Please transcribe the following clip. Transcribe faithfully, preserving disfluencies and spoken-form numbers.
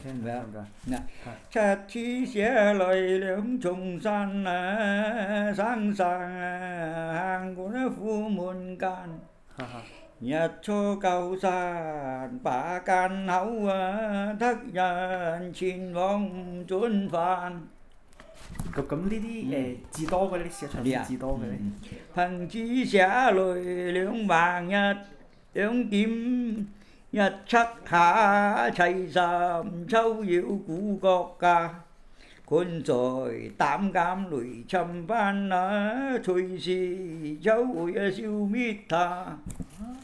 聽唔明白。嗱， 係七次寫來兩重山啊，山上啊行過那虎門間， 哈哈。 日出高山把間口啊，得人前往進飯。 咁咁呢啲誒字多嘅呢啲寫長篇字多嘅咧？ 憑字寫來兩橫一兩點，一七下齊心秋要顧國家，困在膽監雷侵犯啊，隨時就會消滅他。